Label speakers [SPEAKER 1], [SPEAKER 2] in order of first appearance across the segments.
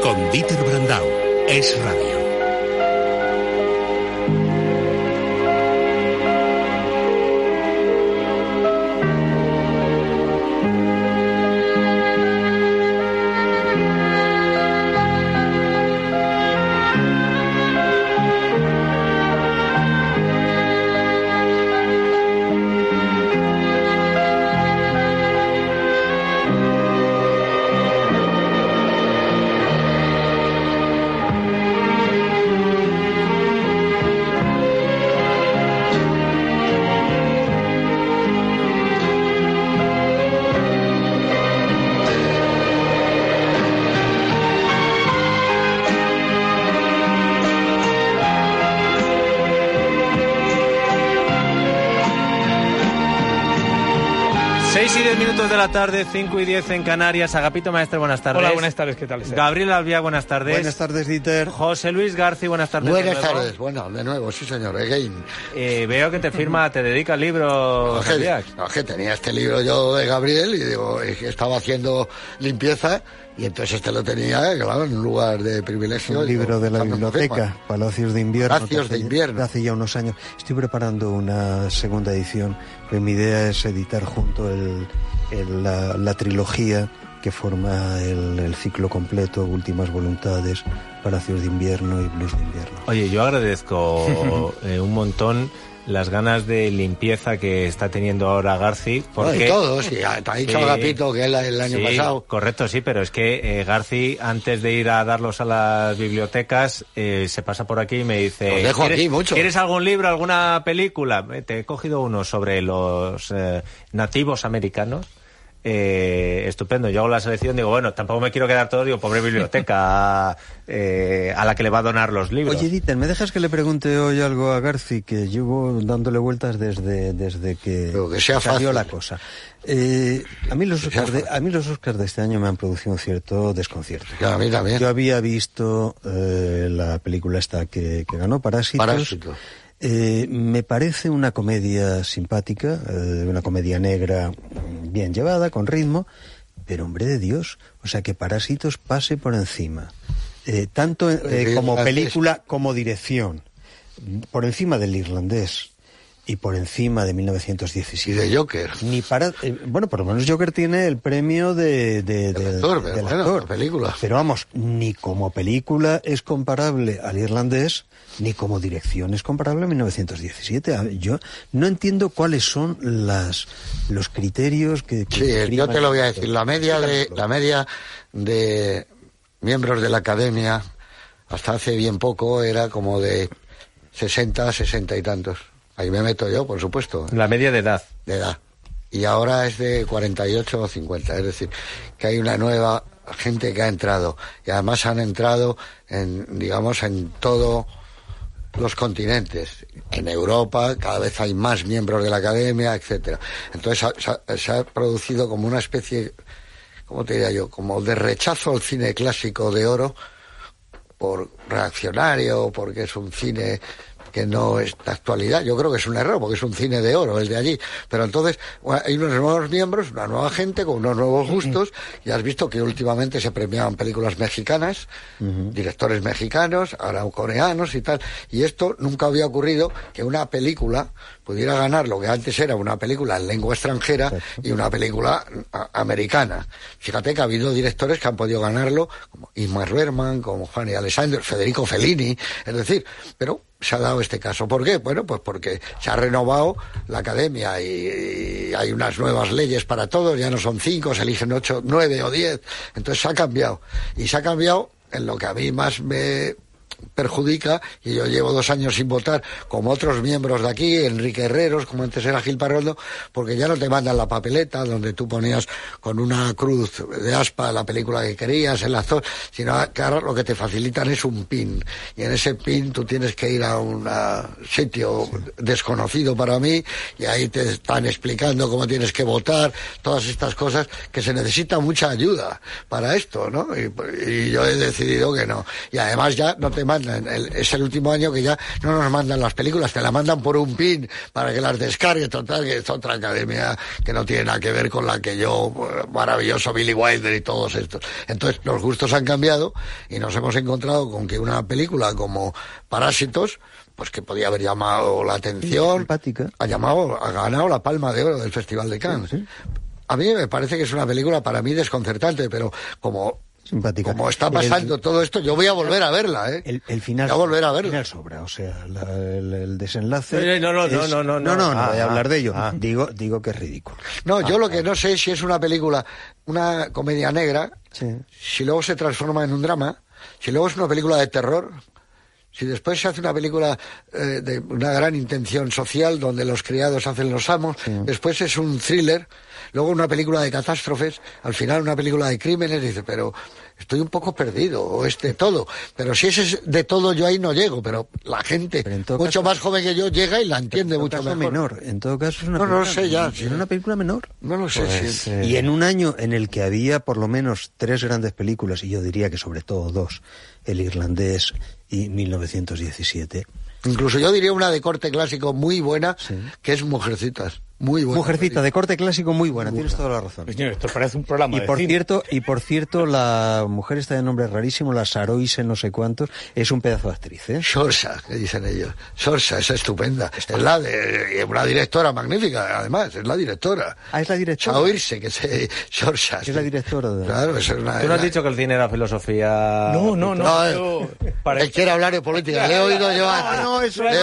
[SPEAKER 1] Con Dieter Brandau. Es Radio.
[SPEAKER 2] De la tarde, 5 y 10 en Canarias. Agapito Maestre, buenas tardes.
[SPEAKER 3] Hola, buenas tardes, ¿qué tal?
[SPEAKER 2] Gabriel Albiac, buenas tardes.
[SPEAKER 4] Buenas tardes, Dieter.
[SPEAKER 2] José Luis García, buenas tardes.
[SPEAKER 4] Buenas tardes, bueno, de nuevo, sí señor, again.
[SPEAKER 2] Veo que te dedica al libro, Albiac.
[SPEAKER 4] No, que tenía este libro yo de Gabriel y digo, estaba haciendo limpieza y entonces lo tenía, claro, en un lugar de privilegio.
[SPEAKER 5] Un libro de la biblioteca, Palacios de Invierno.
[SPEAKER 4] Palacios de Invierno.
[SPEAKER 5] Hace ya unos años. Estoy preparando una segunda edición, pues mi idea es editar junto la trilogía que forma el ciclo completo, Últimas Voluntades, Palacios de Invierno y Blues de Invierno.
[SPEAKER 2] Oye, yo agradezco un montón las ganas de limpieza que está teniendo ahora Garci. Porque
[SPEAKER 4] no, todos, sí, te ha dicho Agapito que el año pasado.
[SPEAKER 2] Correcto, sí, pero es que Garci, antes de ir a darlos a las bibliotecas, se pasa por aquí y me dice:
[SPEAKER 4] dejo aquí mucho.
[SPEAKER 2] ¿Quieres algún libro, alguna película? Te he cogido uno sobre los nativos americanos. Estupendo, yo hago la selección, digo, bueno, tampoco me quiero quedar todo, digo, pobre biblioteca a la que le va a donar los libros.
[SPEAKER 5] Oye, Dieter, ¿me dejas que le pregunte hoy algo a Garci, que llevo dándole vueltas desde que salió la cosa? A mí los Oscars de este año me han producido un cierto desconcierto.
[SPEAKER 4] A mí también.
[SPEAKER 5] Yo había visto la película esta que ganó, Parásitos. Me parece una comedia simpática, una comedia negra bien llevada, con ritmo, pero hombre de Dios, o sea, que Parásitos pase por encima, tanto como película como dirección, por encima del Irlandés y por encima de 1917.
[SPEAKER 4] Y de Joker.
[SPEAKER 5] Bueno, por lo menos Joker tiene el premio del actor.
[SPEAKER 4] Película.
[SPEAKER 5] Pero vamos, ni como película es comparable al Irlandés, ni como dirección es comparable a 1917. Yo no entiendo cuáles son los criterios que
[SPEAKER 4] sí, yo te lo voy a decir. La media de miembros de la Academia hasta hace bien poco era como de 60 y tantos. Ahí me meto yo, por supuesto.
[SPEAKER 2] La media de edad.
[SPEAKER 4] Y ahora es de 48 o 50. Es decir, que hay una nueva gente que ha entrado. Y además han entrado en todos los continentes. En Europa cada vez hay más miembros de la Academia, etcétera. Entonces se ha producido como una especie, ¿cómo te diría yo? Como de rechazo al cine clásico de oro por reaccionario, porque es un cine que no es de actualidad. Yo creo que es un error, porque es un cine de oro el de allí. Pero entonces hay unos nuevos miembros, una nueva gente con unos nuevos gustos, y has visto que últimamente se premiaban películas mexicanas, directores mexicanos, ahora coreanos y tal, y esto nunca había ocurrido, que una película pudiera ganar lo que antes era una película en lengua extranjera y una película americana. Fíjate que ha habido directores que han podido ganarlo, como Ingmar Bergman, como Gianni Alessandro, Federico Fellini, es decir, pero se ha dado este caso. ¿Por qué? Bueno, pues porque se ha renovado la Academia y hay unas nuevas leyes para todos, ya no son 5, se eligen 8, 9 o 10, entonces se ha cambiado. Y se ha cambiado en lo que a mí más me perjudica, y yo llevo 2 años sin votar, como otros miembros de aquí, Enrique Herreros, como antes era Gil Parraldo, porque ya no te mandan la papeleta donde tú ponías con una cruz de aspa la película que querías, el actor, sino que ahora lo que te facilitan es un pin, y en ese pin tú tienes que ir a un sitio desconocido para mí, y ahí te están explicando cómo tienes que votar, todas estas cosas, que se necesita mucha ayuda para esto, ¿no? Y yo he decidido que no. Y además ya no te mandan. Es el último año que ya no nos mandan las películas, te la mandan por un pin para que las descargues, total, que es otra academia que no tiene nada que ver con la que yo, maravilloso Billy Wilder y todos estos. Entonces, los gustos han cambiado y nos hemos encontrado con que una película como Parásitos, pues que podía haber llamado la atención,
[SPEAKER 5] simpática,
[SPEAKER 4] ha ganado la Palma de Oro del Festival de Cannes. Sí. A mí me parece que es una película para mí desconcertante, pero como está pasando todo esto, yo voy a volver a verla, ¿eh?
[SPEAKER 5] El final,
[SPEAKER 4] voy a volver a verla.
[SPEAKER 5] El final sobra, o sea, el desenlace...
[SPEAKER 2] No
[SPEAKER 5] voy a hablar de ello. Digo que es ridículo.
[SPEAKER 4] No, yo lo que no sé es si es una película, una comedia negra, si luego se transforma en un drama, si luego es una película de terror... Si después se hace una película de una gran intención social donde los criados hacen los amos, después es un thriller, luego una película de catástrofes, al final una película de crímenes, dice, pero estoy un poco perdido, o es de todo. Pero si es de todo, yo ahí no llego, pero la gente mucho más joven que yo llega y la entiende mucho mejor.
[SPEAKER 5] Menor. En todo caso es una
[SPEAKER 4] película... No lo sé ya.
[SPEAKER 5] ¿Era una película menor?
[SPEAKER 4] No lo sé.
[SPEAKER 5] Pues, y en un año en el que había por lo menos 3 grandes películas, y yo diría que sobre todo 2, El Irlandés y 1917.
[SPEAKER 4] Incluso yo diría una de corte clásico muy buena, que es Mujercitas. Muy buena.
[SPEAKER 5] Mujercita, de corte clásico muy buena, tienes toda la razón.
[SPEAKER 3] Señor, esto parece un programa
[SPEAKER 5] y por cierto, la mujer está de nombre rarísimo, la Saroise no sé cuántos, es un pedazo de actriz, ¿eh?
[SPEAKER 4] Sorsa, que dicen ellos. Sorsa, es estupenda. Es la de una directora magnífica, además, es la directora.
[SPEAKER 5] Ah, es la directora.
[SPEAKER 4] Oírse, que se Sorsa.
[SPEAKER 5] Es la directora de...
[SPEAKER 4] Claro, es una...
[SPEAKER 2] Tú no has dicho que el cine era filosofía...
[SPEAKER 3] No.
[SPEAKER 4] Él quiere hablar de política, le he oído yo antes. Le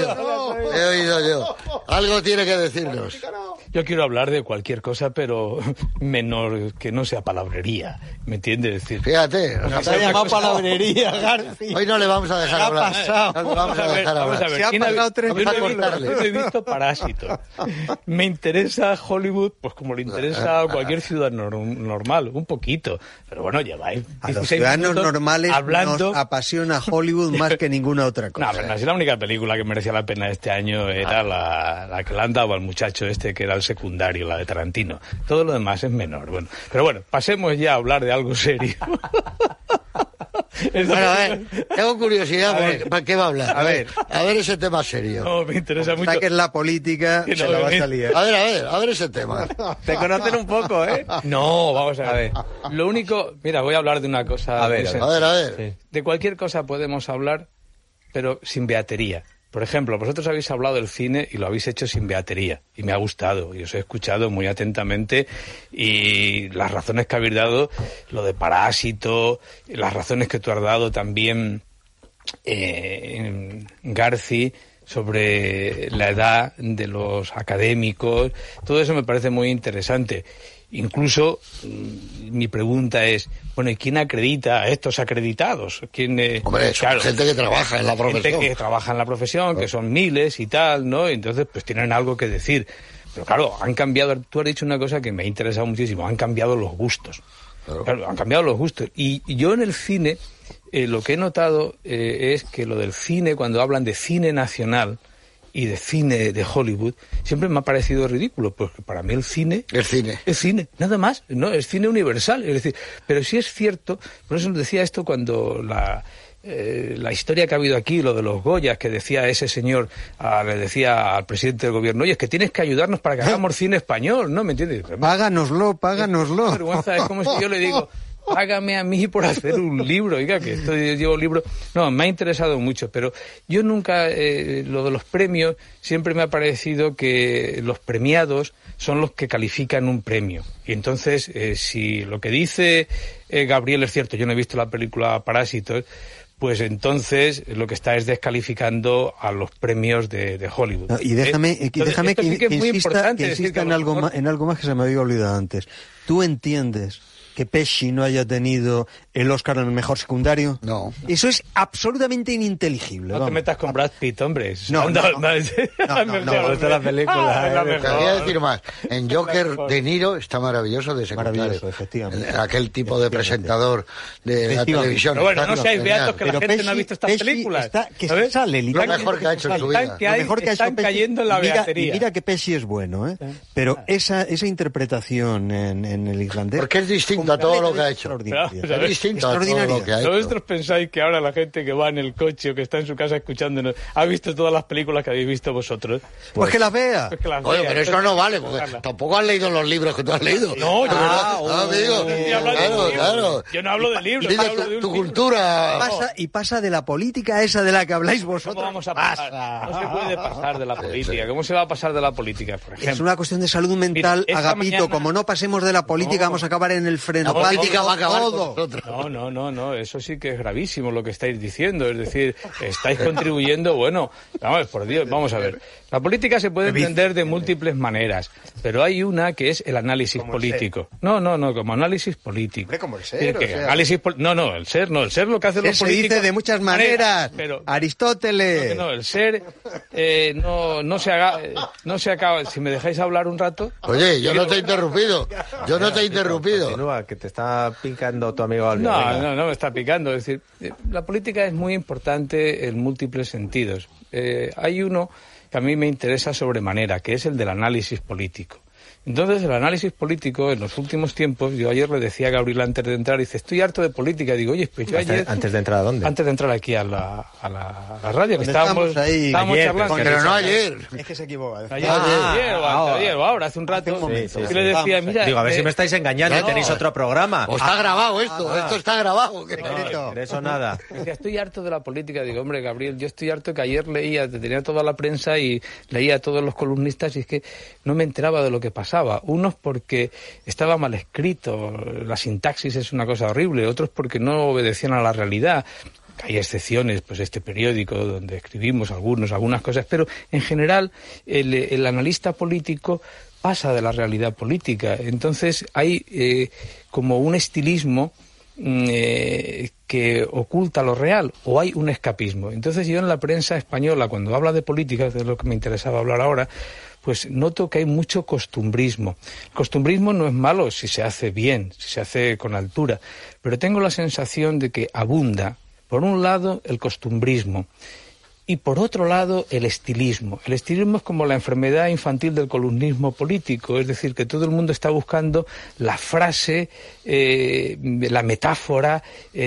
[SPEAKER 4] he oído yo. Algo tiene que decirnos.
[SPEAKER 3] Yo quiero hablar de cualquier cosa, pero menor, que no sea palabrería. ¿Me entiendes? Decir,
[SPEAKER 4] fíjate.
[SPEAKER 5] Nos ha llamado palabrería, García.
[SPEAKER 4] Hoy no le vamos a dejar hablar. No le vamos a dejar hablar.
[SPEAKER 5] Se ha pasado 3
[SPEAKER 3] minutos. Yo no he visto Parásitos. Me interesa Hollywood, pues como le interesa a cualquier ciudadano normal, un poquito. Pero bueno, lleváis 16
[SPEAKER 5] a los ciudadanos normales
[SPEAKER 3] hablando...
[SPEAKER 5] nos apasiona Hollywood más que ninguna otra cosa.
[SPEAKER 3] No, pero si la única película que merecía la pena este año era la que le han dado al muchacho este que era el secundario, la de Tarantino. Todo lo demás es menor. Bueno, pero bueno, pasemos ya a hablar de algo serio.
[SPEAKER 4] Bueno, a ver, tengo curiosidad, ¿para qué va a hablar? A ver ese tema serio.
[SPEAKER 3] No, me interesa mucho.
[SPEAKER 5] Que es la política, se la va a salir.
[SPEAKER 4] A ver ese tema.
[SPEAKER 2] Te conocen un poco, ¿eh?
[SPEAKER 3] No, vamos a ver. Lo único, mira, voy a hablar de una cosa.
[SPEAKER 4] A ver.
[SPEAKER 3] Sí. De cualquier cosa podemos hablar, pero sin beatería. Por ejemplo, vosotros habéis hablado del cine y lo habéis hecho sin beatería. Y me ha gustado. Y os he escuchado muy atentamente. Y las razones que habéis dado, lo de Parásito, las razones que tú has dado también, Garci, sobre la edad de los académicos. Todo eso me parece muy interesante. Incluso mi pregunta es, bueno, ¿y quién acredita a estos acreditados?
[SPEAKER 4] Hombre, claro, gente que trabaja en la profesión.
[SPEAKER 3] Gente que trabaja en la profesión, que son miles y tal, ¿no? Entonces, pues tienen algo que decir. Pero claro, han cambiado, tú has dicho una cosa que me ha interesado muchísimo, han cambiado los gustos. Claro, han cambiado los gustos. Y yo en el cine, lo que he notado es que lo del cine, cuando hablan de cine nacional y de cine de Hollywood, siempre me ha parecido ridículo, porque para mí el cine
[SPEAKER 4] es cine,
[SPEAKER 3] nada más, no, es cine universal, es decir, pero sí es cierto, por eso decía esto cuando la historia que ha habido aquí, lo de los Goyas, que decía ese señor, le decía al presidente del gobierno, oye, es que tienes que ayudarnos para que hagamos cine español, ¿no? ¿Me entiendes?
[SPEAKER 5] Páganoslo.
[SPEAKER 3] Qué vergüenza, es como si yo le digo, págame a mí por hacer un libro, oiga, que llevo libro. No, me ha interesado mucho, pero yo nunca, lo de los premios, siempre me ha parecido que los premiados son los que califican un premio. Y entonces, si lo que dice Gabriel es cierto, yo no he visto la película Parásitos, pues entonces lo que está es descalificando a los premios de Hollywood.
[SPEAKER 5] No, y déjame que insista en algo más que se me había olvidado antes. ¿Tú entiendes que Pesci no haya tenido el Oscar en el mejor secundario?
[SPEAKER 4] No.
[SPEAKER 5] Eso es absolutamente ininteligible.
[SPEAKER 3] No te metas con Brad Pitt, hombre.
[SPEAKER 5] No.
[SPEAKER 2] Esta la película.
[SPEAKER 4] Te voy a decir más. En Joker, De Niro está maravilloso de secundario.
[SPEAKER 5] Maravilloso, efectivamente.
[SPEAKER 4] Aquel tipo de presentador de la televisión.
[SPEAKER 3] Pero bueno, no seáis beatos que la gente no ha visto estas películas.
[SPEAKER 5] Que sale
[SPEAKER 4] lo mejor que ha hecho en su vida.
[SPEAKER 3] Están cayendo en la beatería.
[SPEAKER 5] Mira que Pesci es bueno, ¿eh? Pero esa interpretación en el irlandés...
[SPEAKER 4] Porque es distinto a todo lo que ha hecho.
[SPEAKER 5] Es
[SPEAKER 4] distinto a todo lo que ha hecho.
[SPEAKER 3] ¿Vosotros pensáis que ahora la gente que va en el coche o que está en su casa escuchándonos ha visto todas las películas que habéis visto vosotros?
[SPEAKER 5] Pues que las vea.
[SPEAKER 3] Pues que las
[SPEAKER 4] Oye,
[SPEAKER 3] vea.
[SPEAKER 4] pero eso no vale, porque tampoco has leído los libros que tú has leído.
[SPEAKER 3] No, yo
[SPEAKER 4] amigo. Claro.
[SPEAKER 3] Yo no hablo de libros,
[SPEAKER 4] Dile
[SPEAKER 3] hablo de un
[SPEAKER 4] tu
[SPEAKER 3] libro.
[SPEAKER 4] cultura.
[SPEAKER 5] Pasa de la política esa de la que habláis vosotros.
[SPEAKER 3] ¿Cómo vamos a pasar? No se puede pasar de la política. ¿Cómo se va a pasar de la política, por ejemplo?
[SPEAKER 5] Es una cuestión de salud mental,
[SPEAKER 3] Mira, esta
[SPEAKER 5] Agapito.
[SPEAKER 3] mañana...
[SPEAKER 5] Como no pasemos de la política, vamos a acabar en el freno.
[SPEAKER 4] La política va a acabar con
[SPEAKER 5] todo.
[SPEAKER 4] nosotros.
[SPEAKER 3] No, eso sí que es gravísimo lo que estáis diciendo. Es decir, estáis contribuyendo, bueno, vamos, por Dios, vamos a ver. La política se puede entender de múltiples maneras, pero hay una que es el análisis político. No, como análisis político.
[SPEAKER 5] Hombre, como el ser, o sea...
[SPEAKER 3] el ser lo que hacen los
[SPEAKER 5] se
[SPEAKER 3] políticos...
[SPEAKER 5] dice de muchas maneras,
[SPEAKER 3] pero...
[SPEAKER 5] Aristóteles...
[SPEAKER 3] No, el ser no se acaba... Si me dejáis hablar un rato...
[SPEAKER 4] Oye, yo no te he interrumpido.
[SPEAKER 2] Continúa, que te está picando tu amigo Alvin.
[SPEAKER 3] No me está picando. Es decir, la política es muy importante en múltiples sentidos. Hay uno que a mí me interesa sobremanera, que es el del análisis político. Entonces, el análisis político, en los últimos tiempos, yo ayer le decía a Gabriel antes de entrar, dice, estoy harto de política. Digo, oye, pues yo ayer...
[SPEAKER 2] ¿Antes de entrar a dónde?
[SPEAKER 3] Antes de entrar aquí a la radio, que estábamos
[SPEAKER 5] ayer,
[SPEAKER 3] charlando.
[SPEAKER 4] Pero no ayer.
[SPEAKER 5] Es que se equivoca.
[SPEAKER 3] Ayer o ahora, hace un rato.
[SPEAKER 2] Sí.
[SPEAKER 3] Le decía, mira...
[SPEAKER 2] Digo, a ver si me estáis engañando, tenéis otro programa.
[SPEAKER 4] O está grabado esto está grabado.
[SPEAKER 2] No, de eso nada.
[SPEAKER 3] Decía, estoy harto de la política. Digo, hombre, Gabriel, yo estoy harto que ayer tenía toda la prensa y leía a todos los columnistas y es que no me enteraba de lo que pasaba. Unos porque estaba mal escrito, la sintaxis es una cosa horrible, otros porque no obedecían a la realidad. Hay excepciones, pues este periódico donde escribimos algunas cosas, pero en general el analista político pasa de la realidad política. Entonces hay como un estilismo que oculta lo real, o hay un escapismo. Entonces yo en la prensa española, cuando habla de política, de lo que me interesaba hablar ahora, pues noto que hay mucho costumbrismo. El costumbrismo no es malo si se hace bien, si se hace con altura, pero tengo la sensación de que abunda, por un lado, el costumbrismo, y por otro lado, el estilismo. El estilismo es como la enfermedad infantil del columnismo político, es decir, que todo el mundo está buscando la frase, la metáfora,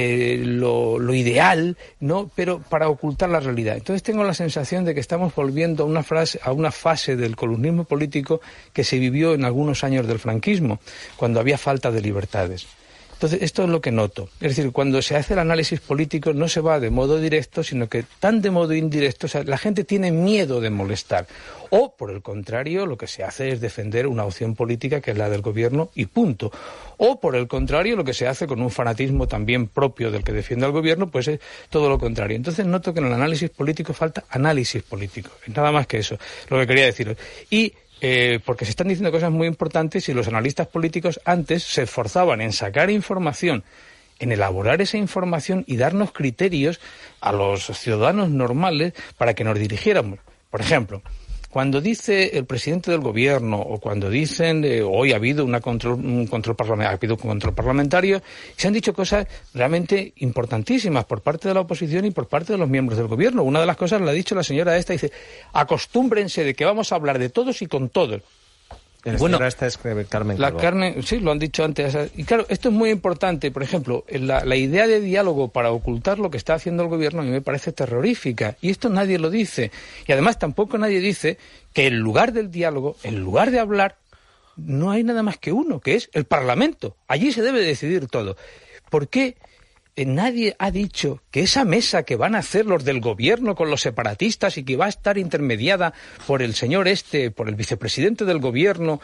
[SPEAKER 3] lo ideal, ¿no? Pero para ocultar la realidad. Entonces tengo la sensación de que estamos volviendo a una fase del columnismo político que se vivió en algunos años del franquismo, cuando había falta de libertades. Entonces, esto es lo que noto. Es decir, cuando se hace el análisis político no se va de modo directo, sino que tan de modo indirecto, o sea, la gente tiene miedo de molestar. O, por el contrario, lo que se hace es defender una opción política que es la del gobierno y punto. O, por el contrario, lo que se hace con un fanatismo también propio del que defiende al gobierno, pues es todo lo contrario. Entonces noto que en el análisis político falta análisis político. Es nada más que eso, lo que quería deciros. Y porque se están diciendo cosas muy importantes y los analistas políticos antes se esforzaban en sacar información, en elaborar esa información y darnos criterios a los ciudadanos normales para que nos dirigiéramos. Por ejemplo, cuando dice el presidente del gobierno o cuando dicen hoy ha habido un control parlamentario, se han dicho cosas realmente importantísimas por parte de la oposición y por parte de los miembros del gobierno. Una de las cosas la ha dicho la señora esta, dice, acostúmbrense de que vamos a hablar de todos y con todos.
[SPEAKER 2] Bueno, esta es Carmen Calvo.
[SPEAKER 3] Sí, lo han dicho antes. Y claro, esto es muy importante. Por ejemplo, la idea de diálogo para ocultar lo que está haciendo el gobierno a mí me parece terrorífica. Y esto nadie lo dice. Y además tampoco nadie dice que en lugar del diálogo, en lugar de hablar, no hay nada más que uno, que es el Parlamento. Allí se debe decidir todo. ¿Por qué nadie ha dicho que esa mesa que van a hacer los del gobierno con los separatistas y que va a estar intermediada por el señor por el vicepresidente del gobierno,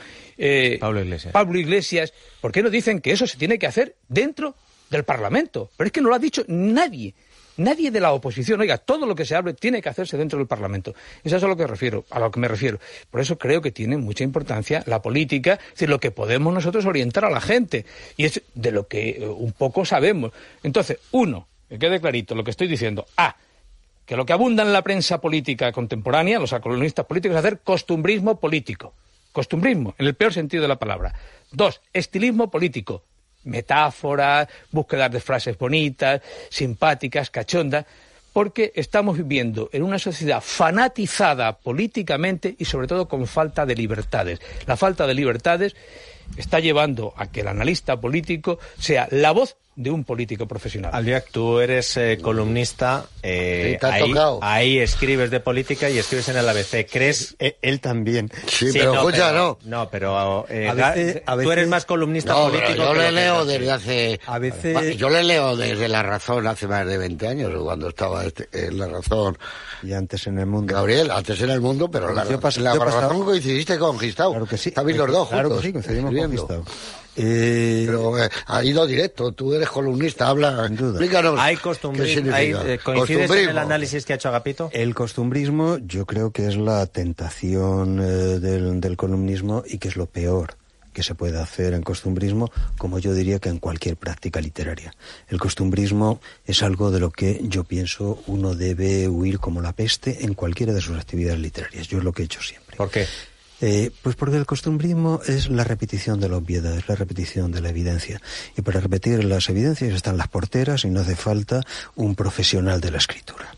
[SPEAKER 3] Pablo Iglesias, ¿por qué no dicen que eso se tiene que hacer dentro del Parlamento? Pero es que no lo ha dicho nadie. Nadie de la oposición, oiga, todo lo que se hable tiene que hacerse dentro del Parlamento. Eso es a lo que me refiero. Por eso creo que tiene mucha importancia la política, es decir, lo que podemos nosotros orientar a la gente. Y es de lo que un poco sabemos. Entonces, que quede clarito lo que estoy diciendo. Que lo que abunda en la prensa política contemporánea, los columnistas políticos, es hacer costumbrismo político. Costumbrismo, en el peor sentido de la palabra. 2, estilismo político. Metáforas, búsqueda de frases bonitas, simpáticas, cachondas, porque estamos viviendo en una sociedad fanatizada políticamente y sobre todo con falta de libertades. La falta de libertades está llevando a que el analista político sea la voz de un político profesional.
[SPEAKER 2] Albiach, tú eres columnista, ahí escribes de política y escribes en el ABC. ¿Crees?
[SPEAKER 5] Él también.
[SPEAKER 4] Sí, pero escucha, no.
[SPEAKER 2] No, pero
[SPEAKER 5] a veces,
[SPEAKER 2] tú eres más columnista político.
[SPEAKER 4] Yo
[SPEAKER 2] que
[SPEAKER 4] le leo desde hace...
[SPEAKER 5] A veces...
[SPEAKER 4] Yo le leo desde La Razón hace más de 20 años, cuando estaba en La Razón.
[SPEAKER 5] Y antes en El Mundo.
[SPEAKER 4] Gabriel, antes en El Mundo, pero La Razón coincidiste con Gistau.
[SPEAKER 5] Claro que sí.
[SPEAKER 4] Estabais los dos juntos.
[SPEAKER 5] Claro que sí, coincidimos con Gistau.
[SPEAKER 4] Pero ha ido directo, tú eres columnista, habla, explícanos.
[SPEAKER 2] ¿Hay ¿Coincides en el análisis que ha hecho Agapito?
[SPEAKER 5] El costumbrismo yo creo que es la tentación del columnismo y que es lo peor que se puede hacer en costumbrismo, como yo diría que en cualquier práctica literaria. El costumbrismo es algo de lo que yo pienso uno debe huir como la peste en cualquiera de sus actividades literarias. Yo es lo que he hecho siempre.
[SPEAKER 2] ¿Por qué?
[SPEAKER 5] Pues porque el costumbrismo es la repetición de la obviedad, es la repetición de la evidencia. Y para repetir las evidencias están las porteras y no hace falta un profesional de la escritura.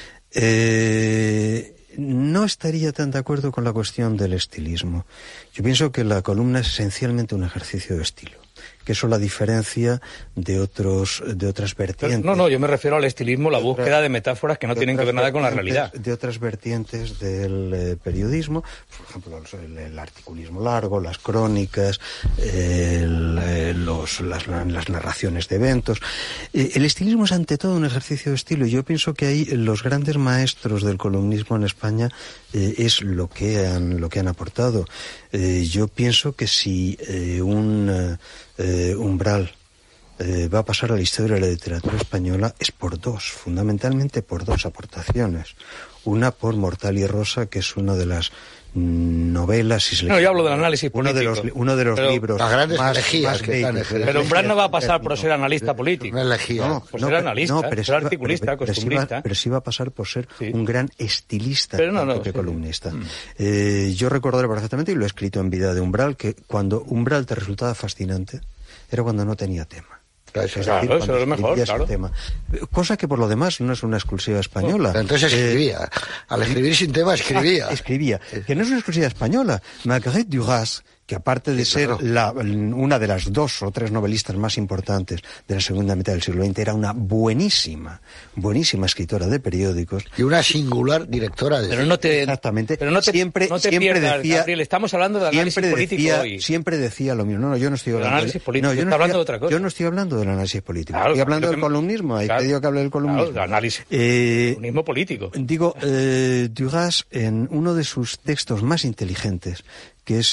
[SPEAKER 5] No estaría tan de acuerdo con la cuestión del estilismo. Yo pienso que la columna es esencialmente un ejercicio de estilo, que eso la diferencia de otras vertientes.
[SPEAKER 3] No, yo me refiero al estilismo, la búsqueda de metáforas que no tienen que ver nada con la realidad.
[SPEAKER 5] De otras vertientes del periodismo, por ejemplo, el articulismo largo, las crónicas, las narraciones de eventos. El estilismo es ante todo un ejercicio de estilo, y yo pienso que ahí los grandes maestros del columnismo en España es lo que han aportado. Yo pienso que si un Umbral va a pasar a la historia de la literatura española es fundamentalmente por dos aportaciones. Una por Mortal y Rosa, que es una de las novelas, si se le
[SPEAKER 3] yo hablo del análisis político.
[SPEAKER 5] Uno de los libros
[SPEAKER 4] las grandes
[SPEAKER 5] más
[SPEAKER 4] elegías que están.
[SPEAKER 3] Pero Umbral no va a pasar por ser analista político.
[SPEAKER 4] Una elegía.
[SPEAKER 3] Por ser analista, ser articulista, costumbrista.
[SPEAKER 5] Pero sí va a pasar por ser un gran estilista que columnista. Yo recordaré perfectamente, y lo he escrito en Vida de Umbral, que cuando Umbral te resultaba fascinante era cuando no tenía tema.
[SPEAKER 3] Eso es lo mejor, claro.
[SPEAKER 5] Tema. Cosa que por lo demás no es una exclusiva española.
[SPEAKER 4] Pero entonces escribía. Al escribir sin tema escribía.
[SPEAKER 5] Escribía. Que no es una exclusiva española. Marguerite Duras, que aparte de ser una de las 2 o 3 novelistas más importantes de la segunda mitad del siglo XX, era una buenísima escritora de periódicos.
[SPEAKER 4] Y una singular directora de...
[SPEAKER 5] Exactamente.
[SPEAKER 3] Pero no te pierdas,
[SPEAKER 5] decía,
[SPEAKER 3] Gabriel, estamos hablando de análisis político hoy.
[SPEAKER 5] Siempre decía lo mismo. No, yo no estoy hablando
[SPEAKER 3] del análisis político. Yo no estoy hablando de otra cosa.
[SPEAKER 5] Yo no estoy hablando del análisis político.
[SPEAKER 3] Claro,
[SPEAKER 5] estoy hablando del columnismo. Ahí te digo que hable del columnismo.
[SPEAKER 3] Claro, del análisis. Columnismo político.
[SPEAKER 5] Digo, Duras, en uno de sus textos más inteligentes, que es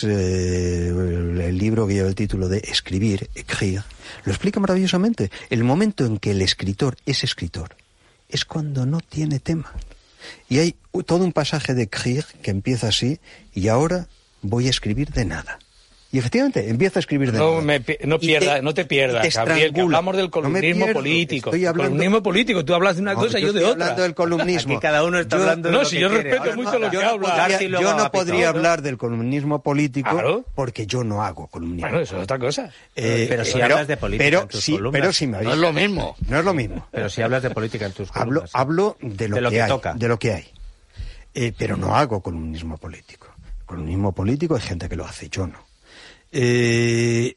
[SPEAKER 5] el libro que lleva el título de Escribir, écrire, lo explica maravillosamente. El momento en que el escritor es cuando no tiene tema. Y hay todo un pasaje de écrire que empieza así: y ahora voy a escribir de nada. Y efectivamente, empieza a escribir de nada.
[SPEAKER 3] No te pierdas, Gabriel, que hablamos del columnismo político. Columnismo político, tú hablas de una cosa y yo de otra.
[SPEAKER 5] Hablando del columnismo.
[SPEAKER 2] Aquí cada uno está hablando de lo que
[SPEAKER 3] yo respeto mucho lo que habla.
[SPEAKER 5] Yo no podría hablar del columnismo político porque yo no hago columnismo.
[SPEAKER 3] Bueno, eso es otra cosa.
[SPEAKER 2] Pero si hablas de política en tus columnas.
[SPEAKER 5] Pero si me
[SPEAKER 4] no es lo mismo.
[SPEAKER 5] No es lo mismo.
[SPEAKER 2] Pero si hablas de política en tus columnas.
[SPEAKER 5] Hablo de lo que hay.
[SPEAKER 2] Toca.
[SPEAKER 5] De lo que hay. Pero no hago columnismo político. Columnismo político hay gente que lo hace, yo no. El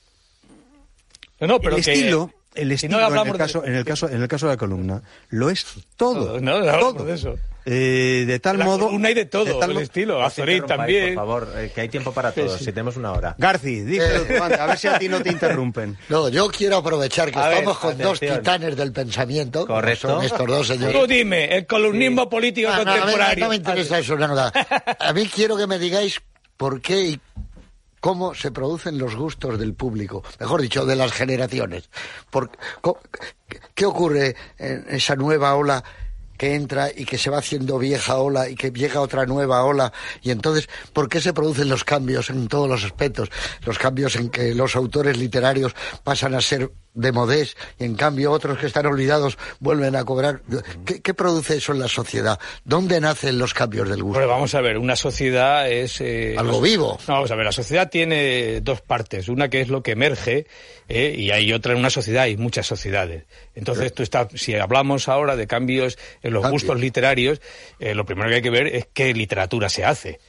[SPEAKER 5] estilo en el caso de la columna lo es todo.
[SPEAKER 3] Todo de eso.
[SPEAKER 5] De tal modo.
[SPEAKER 3] Una y de todo, el estilo. Azorín también.
[SPEAKER 2] Por favor, que hay tiempo para todos. Si tenemos una hora.
[SPEAKER 5] Garci, díselo tú, a ver si a ti no te interrumpen.
[SPEAKER 4] No, yo quiero aprovechar que estamos con dos titanes del pensamiento.
[SPEAKER 2] Correcto.
[SPEAKER 4] Son estos dos señores.
[SPEAKER 3] Tú dime, el columnismo político contemporáneo.
[SPEAKER 4] No me interesa eso, nada. A mí quiero que me digáis por qué y cómo se producen los gustos del público, mejor dicho, de las generaciones. ¿Qué ocurre en esa nueva ola que entra y que se va haciendo vieja ola y que llega otra nueva ola? Y entonces, ¿por qué se producen los cambios en todos los aspectos? Los cambios en que los autores literarios pasan a ser de modés y en cambio otros que están olvidados vuelven a cobrar. ¿Qué produce eso en la sociedad? ¿Dónde nacen los cambios del gusto?
[SPEAKER 3] Bueno, vamos a ver, una sociedad es...
[SPEAKER 4] algo vivo.
[SPEAKER 3] No, vamos a ver, la sociedad tiene dos partes. Una que es lo que emerge y hay otra en una sociedad, hay muchas sociedades. Entonces, si hablamos ahora de cambios en los gustos literarios, lo primero que hay que ver es qué literatura se hace.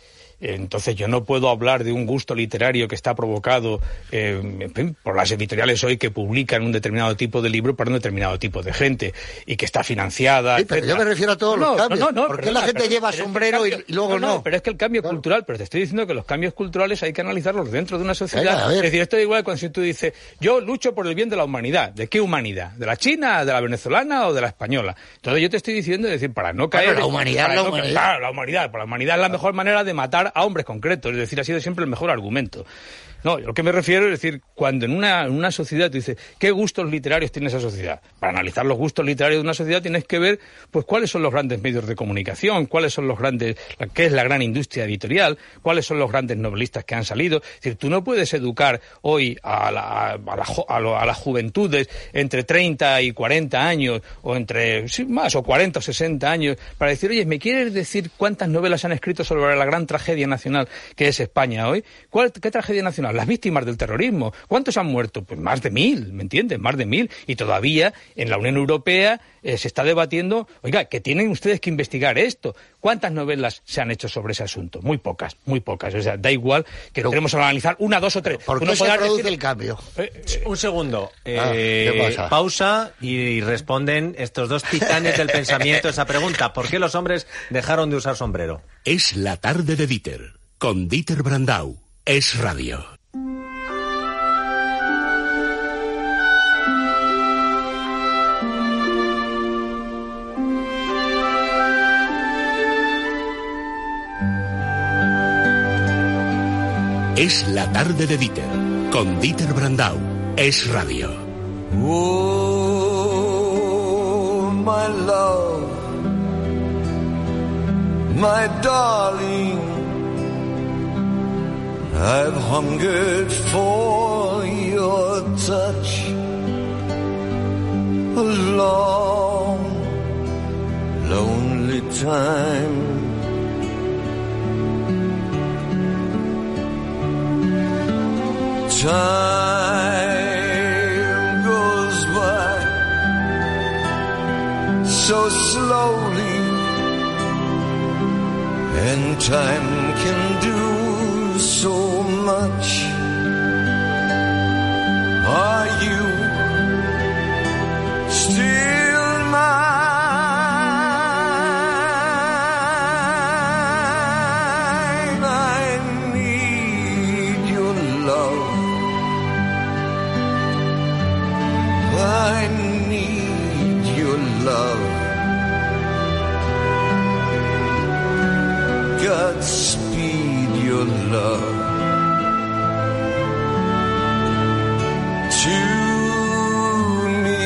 [SPEAKER 3] Entonces yo no puedo hablar de un gusto literario que está provocado por las editoriales hoy que publican un determinado tipo de libro para un determinado tipo de gente y que está financiada.
[SPEAKER 4] Sí, pero yo me refiero a todos los cambios. ¿Por qué la gente lleva sombrero y luego no?
[SPEAKER 3] Pero es que el cambio cultural, pero te estoy diciendo que los cambios culturales hay que analizarlos dentro de una sociedad. Es decir, esto es igual cuando si tú dices, yo lucho por el bien de la humanidad. ¿De qué humanidad? ¿De la china, de la venezolana o de la española? Entonces yo te estoy diciendo, es decir, para no caer...
[SPEAKER 4] Claro, la humanidad.
[SPEAKER 3] Claro, la humanidad es la mejor manera de matar a hombres concretos, es decir, ha sido siempre el mejor argumento. No, yo lo que me refiero es decir, cuando en una sociedad tú dices, ¿qué gustos literarios tiene esa sociedad? Para analizar los gustos literarios de una sociedad tienes que ver, pues, cuáles son los grandes medios de comunicación, cuáles son qué es la gran industria editorial, cuáles son los grandes novelistas que han salido. Es decir, tú no puedes educar hoy a las juventudes entre 30 y 40 años, o entre, sí, más, o 40 o 60 años, para decir, oye, ¿me quieres decir cuántas novelas han escrito sobre la gran tragedia nacional que es España hoy? ¿Qué tragedia nacional? Las víctimas del terrorismo. ¿Cuántos han muerto? Pues más de 1.000, ¿me entiendes? Más de 1.000. Y todavía en la Unión Europea se está debatiendo, oiga, que tienen ustedes que investigar esto. ¿Cuántas novelas se han hecho sobre ese asunto? Muy pocas, muy pocas. O sea, da igual que tenemos que analizar una, dos o tres.
[SPEAKER 4] ¿Por qué se produce el cambio?
[SPEAKER 2] Un segundo.
[SPEAKER 4] ¿Qué pasa?
[SPEAKER 2] Pausa y responden estos dos titanes del pensamiento esa pregunta. ¿Por qué los hombres dejaron de usar sombrero?
[SPEAKER 1] Es la tarde de Dieter, con Dieter Brandau. Es Radio. Es la tarde de Dieter, con Dieter Brandau. Es Radio.
[SPEAKER 6] Oh, my love, my darling, I've hungered for your touch a long, lonely time. Time goes by so slowly, and time can do so much. Are you still mine? I need your love. I need your love. Godspeed your love to me.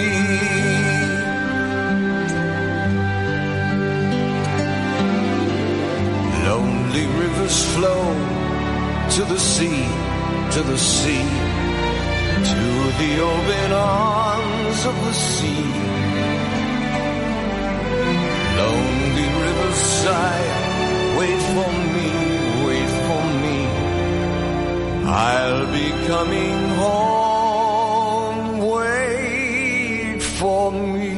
[SPEAKER 6] Lonely rivers flow to the sea, to the sea, to the open arms of the sea. Lonely rivers sigh, wait for me, wait for me. I'll be coming home, wait for me.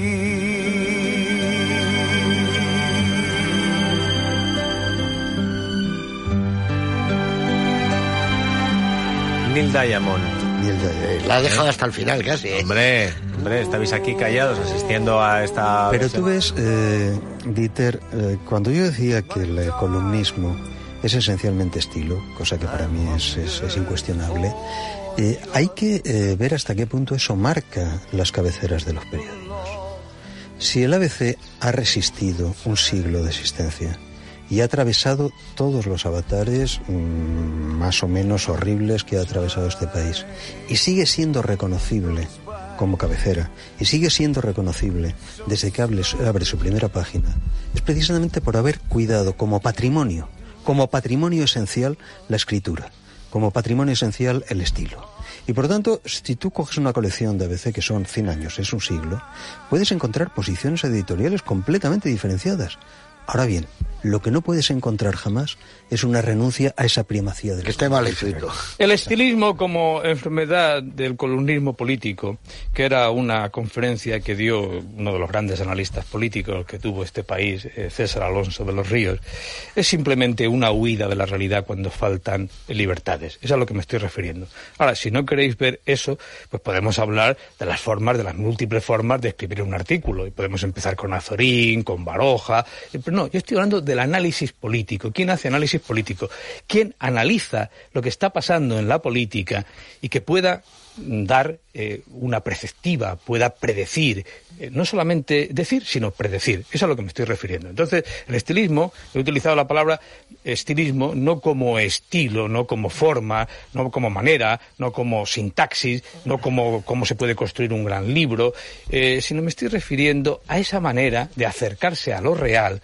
[SPEAKER 2] Neil Diamond.
[SPEAKER 4] La ha dejado hasta el final casi.
[SPEAKER 2] Hombre, estabais aquí callados asistiendo a esta...
[SPEAKER 5] Pero tú ves, Dieter, cuando yo decía que el columnismo es esencialmente estilo, cosa que para mí es incuestionable, hay que ver hasta qué punto eso marca las cabeceras de los periódicos. Si el ABC ha resistido un siglo de existencia y ha atravesado todos los avatares más o menos horribles que ha atravesado este país, y sigue siendo reconocible como cabecera, y sigue siendo reconocible desde que abre su primera página, es precisamente por haber cuidado como patrimonio esencial la escritura, como patrimonio esencial el estilo. Y por lo tanto, si tú coges una colección de ABC que son 100 años, es un siglo, puedes encontrar posiciones editoriales completamente diferenciadas. Ahora bien, lo que no puedes encontrar jamás es una renuncia a esa primacía del...
[SPEAKER 4] Que esté mal escrito.
[SPEAKER 3] El estilismo como enfermedad del columnismo político, que era una conferencia que dio uno de los grandes analistas políticos que tuvo este país, César Alonso de los Ríos, es simplemente una huida de la realidad cuando faltan libertades. Es a lo que me estoy refiriendo. Ahora, si no queréis ver eso, pues podemos hablar de las formas, de las múltiples formas de escribir un artículo. Y podemos empezar con Azorín, con Baroja. Pero no, yo estoy hablando del análisis político. ¿Quién hace análisis político? ¿Quién analiza lo que está pasando en la política y que pueda dar una perspectiva, pueda predecir, no solamente decir, sino predecir? Es a lo que me estoy refiriendo. Entonces, el estilismo, he utilizado la palabra estilismo no como estilo, no como forma, no como manera, no como sintaxis, no como cómo se puede construir un gran libro, sino me estoy refiriendo a esa manera de acercarse a lo real,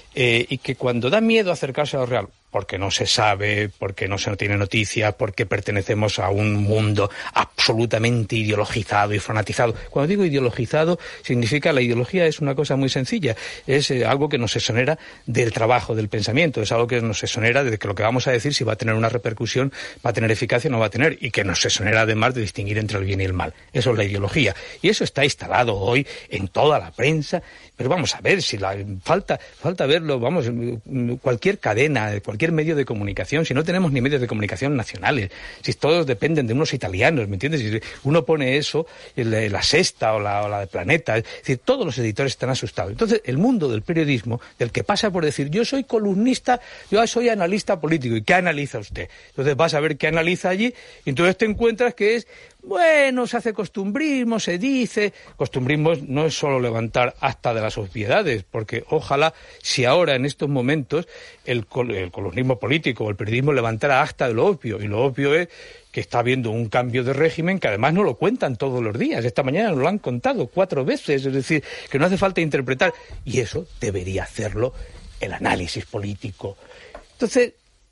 [SPEAKER 3] y que cuando da miedo acercarse a lo real, porque no se sabe, porque no se tiene noticias, porque pertenecemos a un mundo absolutamente ideologizado y fanatizado. Cuando digo ideologizado, significa la ideología es una cosa muy sencilla, es algo que nos exonera del trabajo, del pensamiento, es algo que nos exonera de que lo que vamos a decir, si va a tener una repercusión, va a tener eficacia o no va a tener, y que nos exonera además de distinguir entre el bien y el mal. Eso es la ideología. Y eso está instalado hoy en toda la prensa, pero vamos a ver, si falta verlo, vamos, cualquier cadena, cualquier medio de comunicación, si no tenemos ni medios de comunicación nacionales, si todos dependen de unos italianos, ¿me entiendes? Si uno pone eso, la Sexta o la de Planeta, es decir, todos los editores están asustados. Entonces, el mundo del periodismo, del que pasa por decir, yo soy columnista, yo soy analista político, ¿y qué analiza usted? Entonces vas a ver qué analiza allí, y entonces te encuentras que es, bueno, se hace costumbrismo, se dice. Costumbrismo no es solo levantar acta de las obviedades, porque ojalá si ahora en estos momentos el columnismo político o el periodismo levantara acta de lo obvio, y lo obvio es que está habiendo un cambio de régimen que además no lo cuentan todos los días. Esta mañana nos lo han contado 4 veces, es decir, que no hace falta interpretar, y eso debería hacerlo el análisis político. Entonces,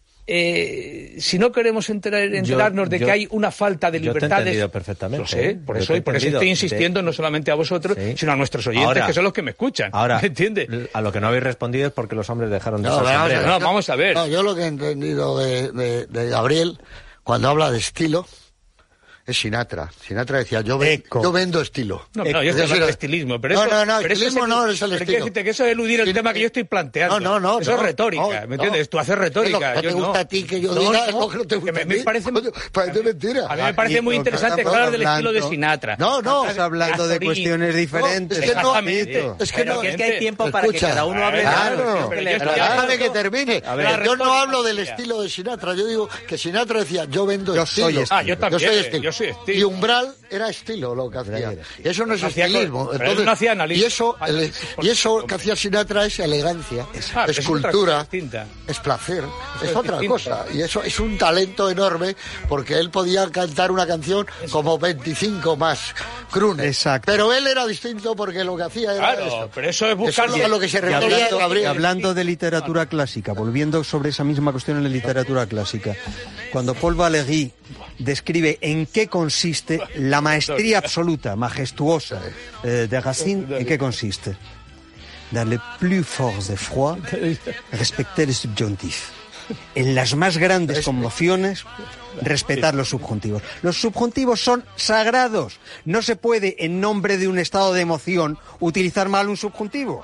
[SPEAKER 3] si no queremos enterarnos de que hay una falta de libertades...
[SPEAKER 2] Yo te he entendido perfectamente.
[SPEAKER 3] Lo sé, por eso estoy insistiendo no solamente a vosotros, sino a nuestros oyentes, ahora, que son los que me escuchan.
[SPEAKER 2] Ahora,
[SPEAKER 3] ¿me entiendes?
[SPEAKER 2] A lo que no habéis respondido es porque los hombres dejaron de usar sombrero.
[SPEAKER 3] No, vamos a ver.
[SPEAKER 4] No, yo lo que he entendido de Gabriel, cuando habla de estilo, es Sinatra. Sinatra decía, yo vendo estilo.
[SPEAKER 3] No, yo estoy hablando de estilismo. Pero
[SPEAKER 4] estilismo no es el estilo.
[SPEAKER 3] Quiero decirte que eso es eludir el tema que yo estoy planteando. No. Eso es retórica, ¿me entiendes? Tú haces retórica.
[SPEAKER 4] No te gusta a ti que yo diga, es lo que no te gusta a ti.
[SPEAKER 3] Me parece
[SPEAKER 4] mentira.
[SPEAKER 3] A mí me parece muy interesante hablar del estilo de Sinatra.
[SPEAKER 5] Estás hablando de cuestiones diferentes.
[SPEAKER 3] Exactamente.
[SPEAKER 2] Es que hay tiempo para que cada uno hable.
[SPEAKER 4] Claro, pero déjame que termine. Yo no hablo del estilo de Sinatra. Yo digo que Sinatra decía, yo vendo estilo.
[SPEAKER 3] Yo también. Yo soy estilo.
[SPEAKER 4] Y Umbral era estilo lo que hacía. Y eso no es estilismo.
[SPEAKER 3] Entonces, no hacía análisis.
[SPEAKER 4] Y eso que hacía Sinatra es elegancia, es cultura, es placer, es otra cosa. Y eso es un talento enorme, porque él podía cantar una canción como 25 más Crooner.
[SPEAKER 5] Exacto.
[SPEAKER 4] Pero él era distinto porque lo que hacía era
[SPEAKER 3] eso. Pero eso es buscar
[SPEAKER 4] a lo que se refería Gabriel.
[SPEAKER 5] Hablando de literatura clásica, volviendo sobre esa misma cuestión en la literatura clásica, cuando Paul Valéry describe en qué consiste la maestría absoluta, majestuosa de Racine, ¿en qué consiste? Dans le plus forts effrois, respecter le subjonctif. En las más grandes conmociones, respetar los subjuntivos. Los subjuntivos son sagrados. No se puede, en nombre de un estado de emoción, utilizar mal un subjuntivo.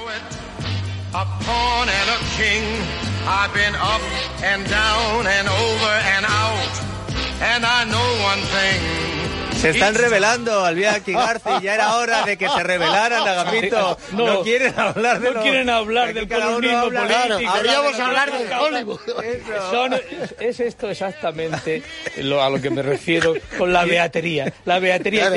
[SPEAKER 6] A pawn and a king, I've been up and down and over and out, and I know one thing.
[SPEAKER 2] Se están revelando, Albiaki García, ya era hora de que se revelaran, Agapito. No quieren hablar de
[SPEAKER 3] no quieren hablar del columnismo político.
[SPEAKER 4] Habríamos hablar de Hollywood.
[SPEAKER 3] Es esto exactamente a lo que me refiero con la beatería. La beatería.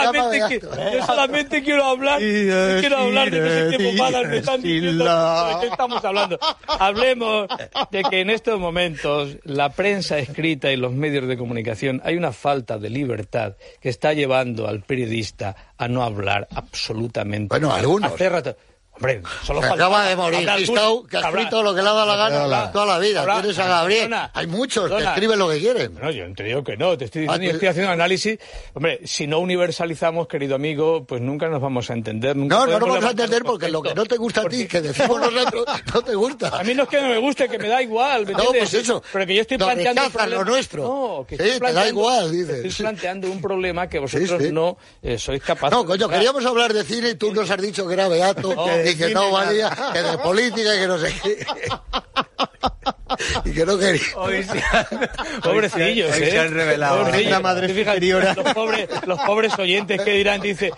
[SPEAKER 3] Yo solamente quiero hablar de que ese pomadas me están diciendo de qué estamos hablando. Hablemos de que en estos momentos la prensa escrita y los medios de comunicación hay una falta de libertad que está llevando al periodista a no hablar absolutamente.
[SPEAKER 4] Bueno, algunos.
[SPEAKER 3] Hombre, solo
[SPEAKER 4] acaba de morir Gistau, que ha escrito lo que le ha dado la gana toda la vida. Tienes a Gabriel. Hay muchos que escriben lo que quieren.
[SPEAKER 3] No, yo te digo que no, te estoy diciendo, yo estoy haciendo análisis. Hombre, si no universalizamos, querido amigo, pues nunca nos vamos a entender.
[SPEAKER 4] No nos vamos a entender porque lo que no te gusta a ti, que decimos nosotros, no te gusta.
[SPEAKER 3] A mí no es que no me guste, que me da igual. ¿Me entiendes?
[SPEAKER 4] Pues eso.
[SPEAKER 3] Pero que yo estoy planteando un problema.
[SPEAKER 4] Lo nuestro.
[SPEAKER 3] No, que
[SPEAKER 4] sí, te da igual, dices.
[SPEAKER 3] Estoy planteando un problema que vosotros no sois capaces.
[SPEAKER 4] No, coño, queríamos hablar de cine y tú nos has dicho que era beato y que no valía, que de política y que no sé qué. Y que no quería.
[SPEAKER 3] Pobrecillos,
[SPEAKER 2] se han revelado.
[SPEAKER 5] La madre superiora.
[SPEAKER 3] Los pobres oyentes que dirán, dice,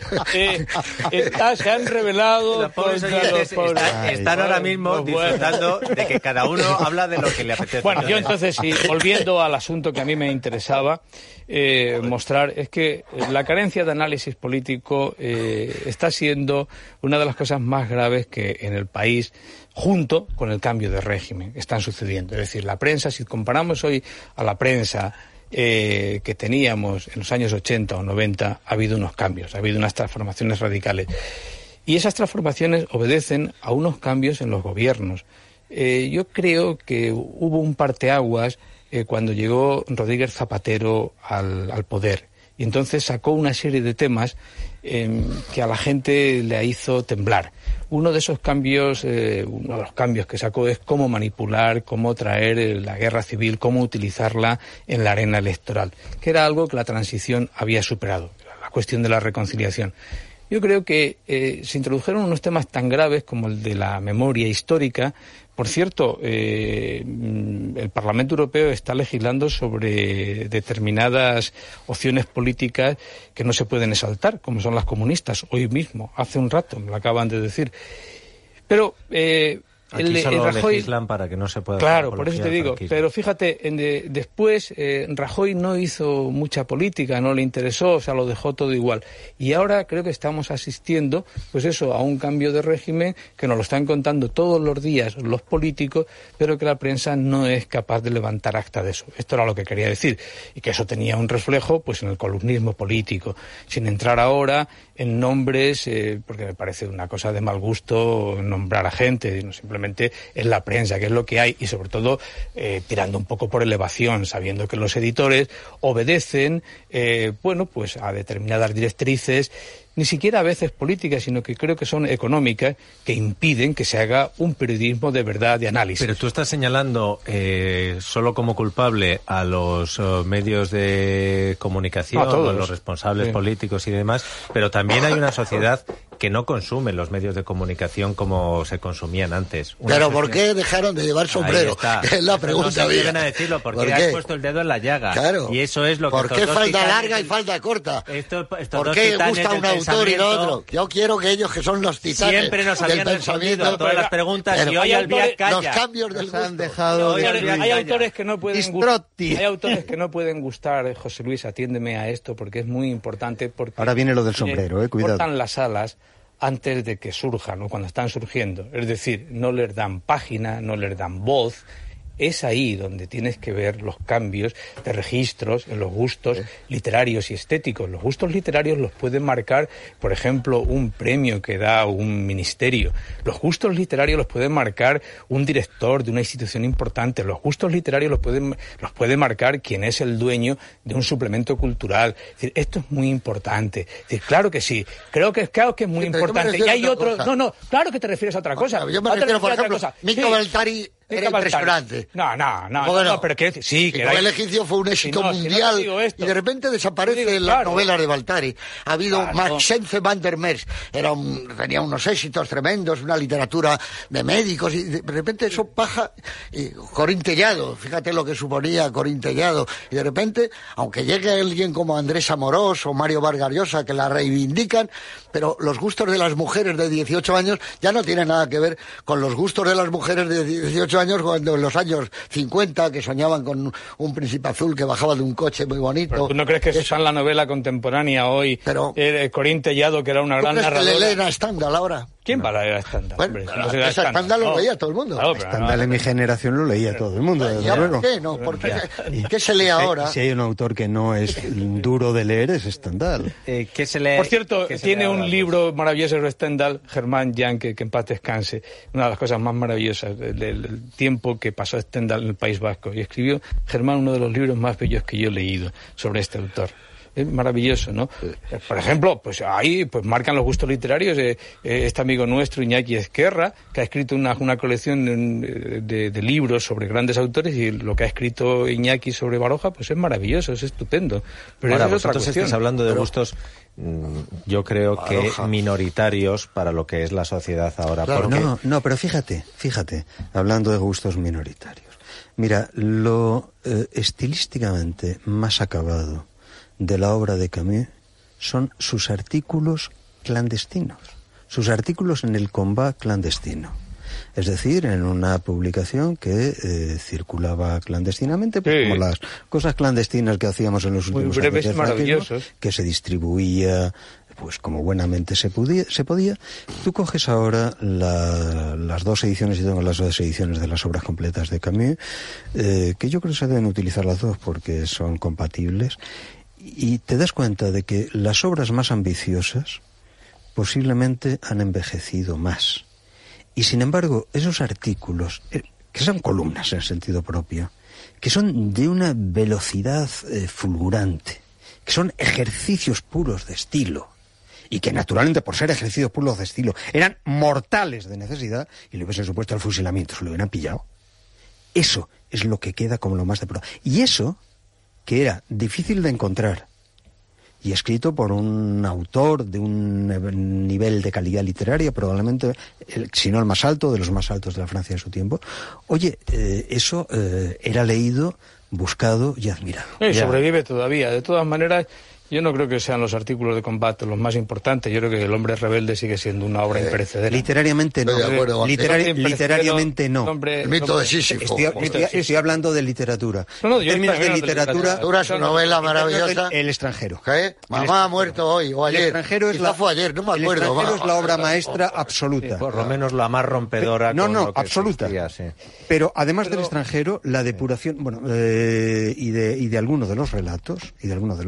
[SPEAKER 3] se han revelado.
[SPEAKER 2] Los pobres oyentes están ahora mismo disfrutando de que cada uno habla de lo que le apetece.
[SPEAKER 3] Bueno, yo entonces, sí, volviendo al asunto que a mí me interesaba mostrar, es que la carencia de análisis político está siendo una de las cosas más graves que en el país, junto con el cambio de régimen, están sucediendo. Es decir, la prensa, si comparamos hoy a la prensa que teníamos en los años 80 o 90, ha habido unos cambios, ha habido unas transformaciones radicales. Y esas transformaciones obedecen a unos cambios en los gobiernos. Yo creo que hubo un parteaguas cuando llegó Rodríguez Zapatero al poder. Y entonces sacó una serie de temas que a la gente le hizo temblar. Uno de esos cambios, uno de los cambios que sacó es cómo manipular, cómo traer la guerra civil, cómo utilizarla en la arena electoral, que era algo que la transición había superado, la cuestión de la reconciliación. Yo creo que se introdujeron unos temas tan graves como el de la memoria histórica. Por cierto, el Parlamento Europeo está legislando sobre determinadas opciones políticas que no se pueden exaltar, como son las comunistas. Hoy mismo, hace un rato, me lo acaban de decir. Pero
[SPEAKER 2] aquí solo legislan para que no se pueda...
[SPEAKER 3] Claro, por eso te digo. Pero fíjate, después Rajoy no hizo mucha política, no le interesó, o sea, lo dejó todo igual. Y ahora creo que estamos asistiendo, pues eso, a un cambio de régimen que nos lo están contando todos los días los políticos, pero que la prensa no es capaz de levantar acta de eso. Esto era lo que quería decir. Y que eso tenía un reflejo, pues, en el columnismo político. Sin entrar ahora en nombres, porque me parece una cosa de mal gusto nombrar a gente, no simplemente es la prensa, que es lo que hay, y sobre todo tirando un poco por elevación, sabiendo que los editores obedecen, pues a determinadas directrices, ni siquiera a veces políticas, sino que creo que son económicas, que impiden que se haga un periodismo de verdad, de análisis.
[SPEAKER 2] Pero tú estás señalando solo como culpable a los medios de comunicación, a los responsables políticos y demás, pero también hay una sociedad que no consume los medios de comunicación como se consumían antes.
[SPEAKER 4] Pero ¿por qué dejaron de llevar sombrero? Es la pregunta.
[SPEAKER 2] No se atreven a decirlo, porque has puesto el dedo en la llaga.
[SPEAKER 4] Claro.
[SPEAKER 2] Y eso es lo que...
[SPEAKER 4] ¿Por qué falda larga y falda corta? ¿Por qué gusta un autor y lo otro? Yo quiero que ellos, que son los titanes
[SPEAKER 2] siempre nos habían respondido a todas las preguntas, y hoy Albiac calla.
[SPEAKER 4] Los cambios del gusto.
[SPEAKER 5] Han dejado
[SPEAKER 3] hay autores que no pueden gustar. Hay autores que no pueden gustar. José Luis, atiéndeme a esto porque es muy importante. Porque
[SPEAKER 5] ahora viene lo del sombrero, cuidado.
[SPEAKER 3] Cortan las alas antes de que surjan, o cuando están surgiendo. Es decir, no les dan página, no les dan voz. Es ahí donde tienes que ver los cambios de registros en los gustos literarios y estéticos. Los gustos literarios los pueden marcar, por ejemplo, un premio que da un ministerio. Los gustos literarios los puede marcar un director de una institución importante. Los gustos literarios los puede marcar quien es el dueño de un suplemento cultural. Es decir, esto es muy importante. Es decir, claro que sí. Claro que es muy importante. Y hay otros... No, claro que te refieres a otra cosa.
[SPEAKER 4] Yo me refiero, por ejemplo, Mico Baltari era impresionante.
[SPEAKER 3] No, pero que sí, que
[SPEAKER 4] el egipcio fue un éxito mundial, y de repente desaparece las novelas de Baltari. Ha habido Maxence van der Merch, tenía unos éxitos tremendos, una literatura de médicos, y de repente eso baja. Y Corín Tellado, fíjate lo que suponía Corín Tellado, y de repente, aunque llegue alguien como Andrés Amorós o Mario Vargas Llosa, que la reivindican, pero los gustos de las mujeres de 18 años ya no tienen nada que ver con los gustos de las mujeres de 18 años cuando en los años 50, que soñaban con un príncipe azul que bajaba de un coche muy bonito.
[SPEAKER 3] ¿Pero tú no crees que eso está en la novela contemporánea hoy? Pero Corín Tellado, que era una gran narradora.
[SPEAKER 4] ¿Tú crees que le leen a Stendhal ahora?
[SPEAKER 3] ¿Quién va a leer Stendhal?
[SPEAKER 4] Bueno,
[SPEAKER 3] hombre,
[SPEAKER 4] Stendhal lo leía todo el mundo.
[SPEAKER 3] Claro,
[SPEAKER 5] Stendhal en mi generación lo leía todo el mundo, desde luego.
[SPEAKER 4] ¿Por qué no? ¿Qué se lee ahora?
[SPEAKER 5] Si hay un autor que no es duro de leer, es Stendhal.
[SPEAKER 2] ¿Qué se lee?
[SPEAKER 3] Por cierto, tiene un
[SPEAKER 2] ahora?
[SPEAKER 3] libro maravilloso de Stendhal, Germán Janke, que en paz descanse. Una de las cosas más maravillosas del tiempo que pasó Stendhal en el País Vasco. Y escribió Germán uno de los libros más bellos que yo he leído sobre este autor. Es maravilloso, ¿no? Por ejemplo, pues ahí pues marcan los gustos literarios este amigo nuestro, Iñaki Ezquerra, que ha escrito una colección de libros sobre grandes autores, y lo que ha escrito Iñaki sobre Baroja, pues es maravilloso, es estupendo. Pero
[SPEAKER 2] Ahora,
[SPEAKER 3] es otra
[SPEAKER 2] vosotros
[SPEAKER 3] cuestión.
[SPEAKER 2] estáis hablando de gustos, yo creo que
[SPEAKER 4] Baroja.
[SPEAKER 2] minoritarios para lo que es la sociedad ahora.
[SPEAKER 4] Claro.
[SPEAKER 2] Porque
[SPEAKER 5] No, pero fíjate, hablando de gustos minoritarios. Mira, lo estilísticamente más acabado de la obra de Camus son sus artículos clandestinos, sus artículos en el combat clandestino. Es decir, en una publicación que circulaba clandestinamente, pues,
[SPEAKER 3] Sí.
[SPEAKER 5] como las cosas clandestinas que hacíamos en los últimos años
[SPEAKER 3] breves,
[SPEAKER 5] del franquismo,
[SPEAKER 3] maravillosos.
[SPEAKER 5] que se distribuía pues como buenamente se podía. Tú coges ahora las dos ediciones, y tengo las dos ediciones de las obras completas de Camus, que yo creo que se deben utilizar las dos porque son compatibles, y te das cuenta de que las obras más ambiciosas posiblemente han envejecido más. Y sin embargo, esos artículos, que son columnas en sentido propio, que son de una velocidad fulgurante, que son ejercicios puros de estilo, y que naturalmente por ser ejercicios puros de estilo eran mortales de necesidad, y le hubiesen supuesto el fusilamiento, se lo hubieran pillado. Eso es lo que queda como lo más de prueba. Y eso, que era difícil de encontrar, y escrito por un autor de un nivel de calidad literaria, probablemente, si no el más alto, de los más altos de la Francia de su tiempo, oye, eso era leído, buscado y admirado.
[SPEAKER 3] Y sobrevive todavía. De todas maneras, yo no creo que sean los artículos de combate los más importantes. Yo creo que El hombre rebelde sigue siendo una obra imperecedera.
[SPEAKER 5] Literariamente no.
[SPEAKER 4] Estoy de acuerdo.
[SPEAKER 5] Literariamente no.
[SPEAKER 4] El mito de Sísifo.
[SPEAKER 5] Estoy hablando de literatura.
[SPEAKER 3] No,
[SPEAKER 5] En
[SPEAKER 3] yo
[SPEAKER 5] términos de
[SPEAKER 3] también
[SPEAKER 5] literatura,
[SPEAKER 4] Literatura, su novela maravillosa.
[SPEAKER 5] El extranjero.
[SPEAKER 4] ¿Qué? Mamá ha muerto hoy o ayer.
[SPEAKER 5] El extranjero es
[SPEAKER 4] Quizá fue ayer, no me acuerdo.
[SPEAKER 5] El extranjero es la obra maestra absoluta.
[SPEAKER 2] por lo menos la más rompedora.
[SPEAKER 5] No,
[SPEAKER 2] con
[SPEAKER 5] no,
[SPEAKER 2] lo que
[SPEAKER 5] absoluta.
[SPEAKER 2] existía, sí.
[SPEAKER 5] Pero además del extranjero, la depuración, bueno, y de algunos de los relatos, y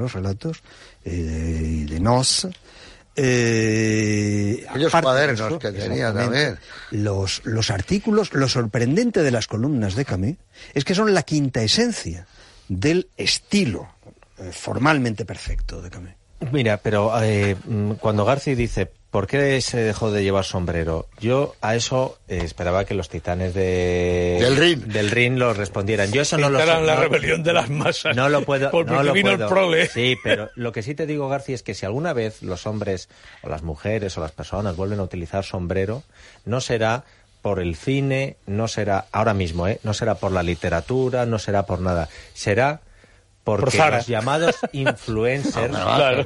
[SPEAKER 5] de Nos,
[SPEAKER 4] Aquellos cuadernos que tenía también.
[SPEAKER 5] Los artículos, lo sorprendente de las columnas de Camus es que son la quinta esencia del estilo formalmente perfecto de Camus.
[SPEAKER 2] Mira, pero cuando Garci dice ¿por qué se dejó de llevar sombrero? Yo a eso esperaba que los titanes
[SPEAKER 4] del
[SPEAKER 2] Rin lo respondieran. Yo eso no lo sé.
[SPEAKER 3] La rebelión de las masas.
[SPEAKER 2] No lo puedo.
[SPEAKER 3] Porque
[SPEAKER 2] no lo
[SPEAKER 3] vino
[SPEAKER 2] puedo.
[SPEAKER 3] el prole.
[SPEAKER 2] Sí, pero lo que sí te digo, García, es que si alguna vez los hombres o las mujeres o las personas vuelven a utilizar sombrero, no será por el cine, no será ahora mismo, no será por la literatura, no será por nada. Será porque los llamados influencers...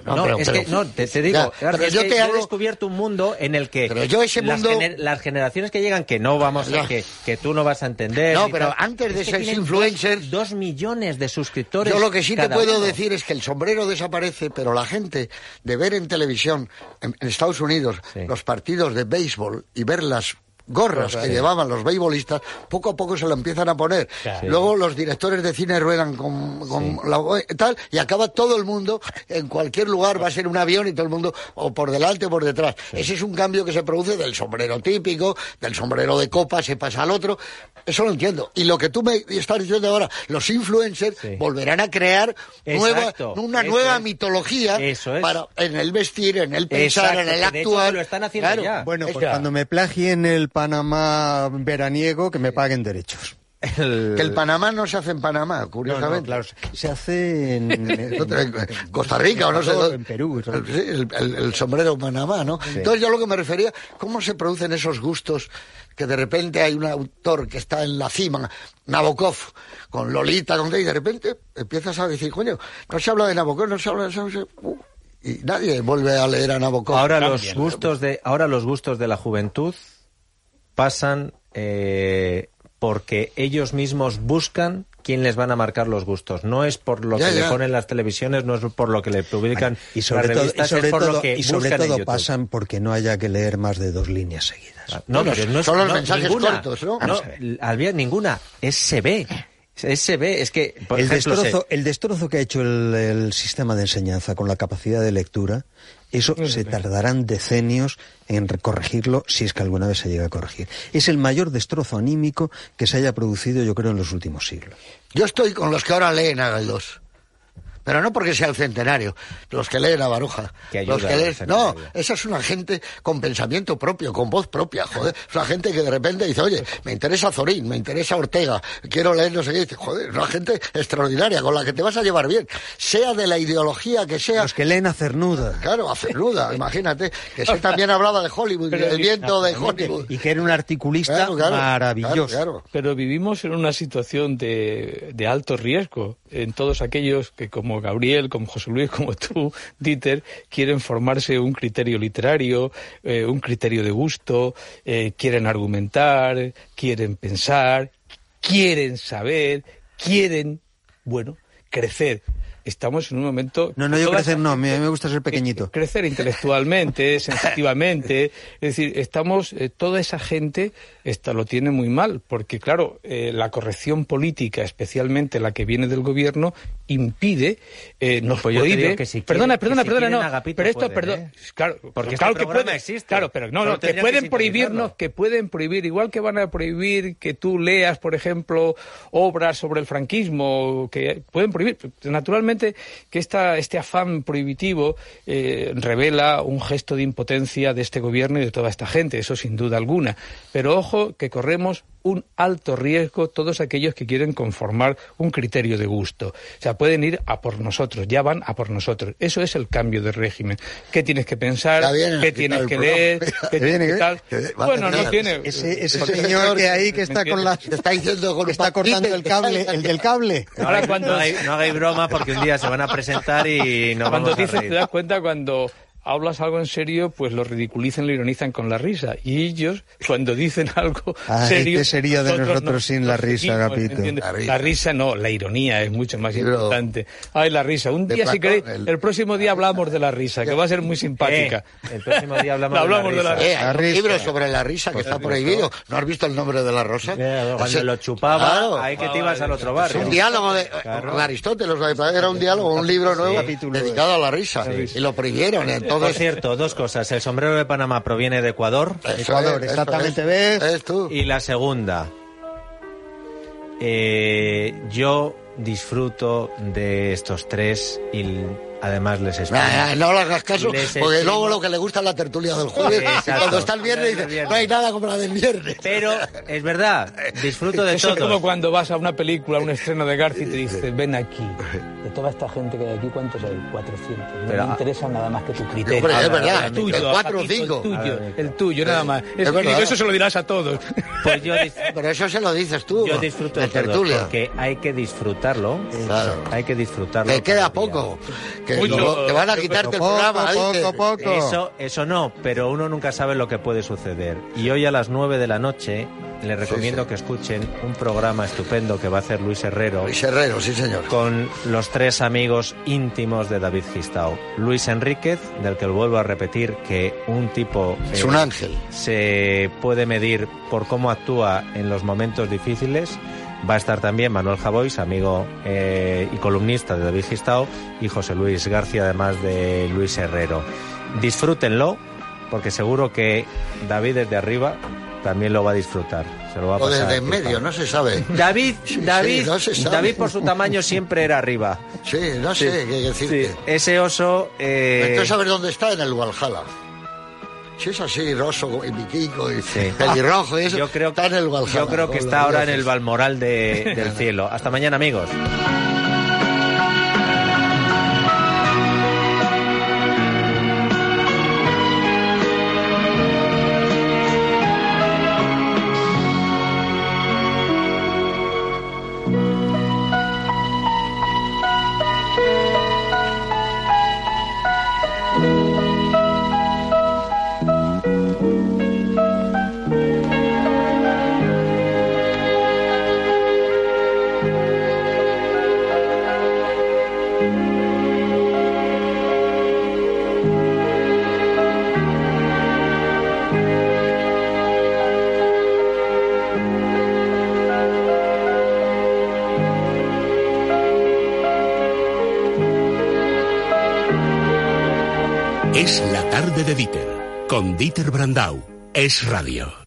[SPEAKER 2] Te digo, yo he descubierto un mundo en el que las generaciones que llegan, que no vamos a... que tú no vas a entender...
[SPEAKER 4] No, pero antes de ser influencers...
[SPEAKER 2] 2 millones de suscriptores.
[SPEAKER 4] Yo lo que sí te puedo decir es que el sombrero desaparece, pero la gente de ver en televisión, en Estados Unidos, los partidos de béisbol y ver las gorras que llevaban los beisbolistas, poco a poco se lo empiezan a poner. Claro. Luego los directores de cine ruedan con tal, y acaba todo el mundo, en cualquier lugar va a ser un avión y todo el mundo, o por delante o por detrás. Sí. Ese es un cambio que se produce del sombrero típico, del sombrero de copa, se pasa al otro. Eso lo entiendo. Y lo que tú me estás diciendo ahora, los influencers volverán a crear una nueva mitología para, en el vestir, en el pensar, en el actuar.
[SPEAKER 2] Lo están haciendo ya.
[SPEAKER 5] Bueno, pues cuando me plagien el Panamá veraniego, que me paguen derechos.
[SPEAKER 4] Que el Panamá no se hace en Panamá, curiosamente.
[SPEAKER 5] No, claro, se hace en
[SPEAKER 4] Costa Rica o no sé dónde.
[SPEAKER 5] En Perú.
[SPEAKER 4] El sombrero Panamá, ¿no? Sí. Entonces yo lo que me refería, ¿cómo se producen esos gustos que de repente hay un autor que está en la cima, Nabokov, con Lolita, y de repente empiezas a decir, coño, no se habla de Nabokov, no se habla de eso, y nadie vuelve a leer a Nabokov.
[SPEAKER 2] Ahora los gustos de la juventud pasan porque ellos mismos buscan quién les van a marcar los gustos. No es por lo que le ponen las televisiones, no es por lo que le publican
[SPEAKER 5] y sobre
[SPEAKER 2] las revistas,
[SPEAKER 5] todo,
[SPEAKER 2] es por lo que
[SPEAKER 5] y sobre
[SPEAKER 2] buscan en
[SPEAKER 5] todo
[SPEAKER 2] YouTube.
[SPEAKER 5] pasan porque no haya que leer más de 2 líneas seguidas.
[SPEAKER 2] No, pero no es,
[SPEAKER 4] son los
[SPEAKER 2] no,
[SPEAKER 4] mensajes
[SPEAKER 2] ninguna,
[SPEAKER 4] cortos, ¿no?
[SPEAKER 2] No, había ninguna. Se ve. Es que, por ejemplo,
[SPEAKER 5] el destrozo que ha hecho el sistema de enseñanza con la capacidad de lectura, eso se tardarán decenios en corregirlo, si es que alguna vez se llega a corregir. Es el mayor destrozo anímico que se haya producido, yo creo, en los últimos siglos.
[SPEAKER 4] Yo estoy con los que ahora leen a Galdós. Pero no porque sea el centenario, los que leen a Baroja. Los que leen... No, esa es una gente con pensamiento propio, con voz propia, joder. Es una gente que de repente dice, oye, me interesa Zorín, me interesa Ortega, quiero leer no sé qué. Dice, joder, es una gente extraordinaria, con la que te vas a llevar bien. Sea de la ideología que sea.
[SPEAKER 5] Los que leen a Cernuda.
[SPEAKER 4] Claro, a Cernuda, imagínate. Que se también hablaba de Hollywood, del viento de Hollywood.
[SPEAKER 5] Y que era un articulista maravilloso.
[SPEAKER 4] Claro.
[SPEAKER 3] Pero vivimos en una situación de alto riesgo en todos aquellos que, como Gabriel, como José Luis, como tú, Dieter, quieren formarse un criterio literario, un criterio de gusto, quieren argumentar, quieren pensar, quieren saber, quieren, crecer. Estamos en un momento...
[SPEAKER 5] No, yo crecer no, a mí me gusta ser pequeñito.
[SPEAKER 3] Crecer intelectualmente, sensitivamente, es decir, estamos, toda esa gente lo tiene muy mal, porque claro, la corrección política, especialmente la que viene del gobierno, impide, nos prohíbe... Perdona, no, pero esto, perdón, claro,
[SPEAKER 2] porque
[SPEAKER 3] claro
[SPEAKER 2] este
[SPEAKER 3] que puede,
[SPEAKER 2] existe.
[SPEAKER 3] claro, pero no, que pueden prohibirnos, que pueden prohibir, igual que van a prohibir que tú leas, por ejemplo, obras sobre el franquismo, que pueden prohibir, naturalmente, que este afán prohibitivo revela un gesto de impotencia de este gobierno y de toda esta gente, eso sin duda alguna. Pero ojo que corremos un alto riesgo todos aquellos que quieren conformar un criterio de gusto. O sea, pueden ir a por nosotros, ya van a por nosotros. Eso es el cambio de régimen. ¿Qué tienes que pensar? ¿Qué tienes que leer? ¿Qué tienes que tal? Bueno, no tiene...
[SPEAKER 5] Ese señor que ahí que está con la... está cortando el cable, el del cable.
[SPEAKER 2] Ahora cuando no hagáis broma porque un día se van a presentar y no vamos a reír.
[SPEAKER 3] Te das cuenta cuando hablas algo en serio, pues lo ridiculizan, lo ironizan con la risa. Y ellos, cuando dicen algo serio...
[SPEAKER 5] ¿Qué sería de nosotros sin la risa, Agapito?
[SPEAKER 3] La risa no, la ironía es mucho más importante. Ay, la risa. Un día, si queréis, el próximo día hablamos de la risa, que va a ser muy simpática.
[SPEAKER 2] El próximo día hablamos
[SPEAKER 3] de la risa.
[SPEAKER 4] Hay un libro sobre la risa que está prohibido. ¿No has visto El nombre de la rosa?
[SPEAKER 2] Cuando lo chupaba, ahí que te ibas al otro barrio.
[SPEAKER 4] Es un diálogo con Aristóteles, era un diálogo, un libro nuevo dedicado a la risa. Y lo prohibieron, entonces...
[SPEAKER 2] Por cierto, dos cosas. El sombrero de Panamá proviene de Ecuador.
[SPEAKER 5] Ecuador, exactamente, ¿ves?
[SPEAKER 4] Tú.
[SPEAKER 2] Y la segunda, yo disfruto de estos tres y además les explico.
[SPEAKER 4] No le hagas caso, porque luego lo que le gusta es la tertulia del jueves. Y cuando está el viernes dice, no hay nada como la del viernes.
[SPEAKER 2] Pero es verdad, disfruto de
[SPEAKER 3] eso
[SPEAKER 2] todo.
[SPEAKER 3] Es como cuando vas a una película, a un estreno de García y te dice, ven aquí. De toda esta gente que hay aquí, ¿cuántos hay? 400. No me interesa nada más que tu criterio.
[SPEAKER 4] Pero es verdad,
[SPEAKER 3] el tuyo,
[SPEAKER 4] 4 o 5.
[SPEAKER 3] El tuyo, nada más. Eso se lo dirás a todos.
[SPEAKER 2] Pues
[SPEAKER 4] pero eso se lo dices tú.
[SPEAKER 2] Yo disfruto de
[SPEAKER 4] tertulia.
[SPEAKER 2] Porque hay que disfrutarlo.
[SPEAKER 4] Claro.
[SPEAKER 2] Hay que disfrutarlo.
[SPEAKER 4] Te queda poco. Que te van a quitarte el programa.
[SPEAKER 5] Poco.
[SPEAKER 2] Eso no, pero uno nunca sabe lo que puede suceder. Y hoy a las 9 de la noche les recomiendo que escuchen un programa estupendo que va a hacer Luis Herrero.
[SPEAKER 4] Luis Herrero, sí señor.
[SPEAKER 2] Con los 3 amigos íntimos de David Gistao. Luis Enríquez, del que vuelvo a repetir que un tipo...
[SPEAKER 4] es un ángel.
[SPEAKER 2] Se puede medir por cómo actúa en los momentos difíciles. Va a estar también Manuel Javois, amigo y columnista de David Gistao, y José Luis García, además de Luis Herrero. Disfrútenlo, porque seguro que David desde arriba también lo va a disfrutar. Se lo va a pasar.
[SPEAKER 4] O desde en medio, no se sabe.
[SPEAKER 2] David,
[SPEAKER 4] no se sabe.
[SPEAKER 2] David por su tamaño siempre era arriba.
[SPEAKER 4] Sí, no sé qué decirte.
[SPEAKER 2] Sí. Ese oso...
[SPEAKER 4] Entonces, a ver dónde está, en el Valhalla. Si es así, roso y piquico y pelirrojo y eso,
[SPEAKER 2] yo creo,
[SPEAKER 4] está en el Valhalla.
[SPEAKER 2] Yo creo que está ahora en el Balmoral del cielo. Hasta mañana, amigos.
[SPEAKER 1] Es la tarde de Dieter, con Dieter Brandau. Es Radio.